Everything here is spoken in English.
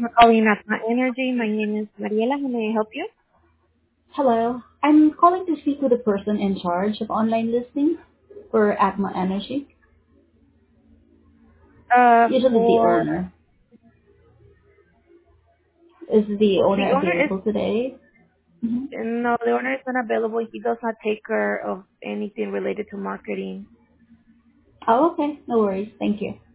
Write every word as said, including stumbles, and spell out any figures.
for calling Atma Energy. My name is Mariela. How may I help you? Hello. I'm calling to speak with the person in charge of online listings for Atma Energy. Uh, Usually the for owner. Is the well, the owner owner is available today? Mm-hmm. no, the owner is not available. He does not take care of anything related to marketing. Oh, okay. No worries. Thank you.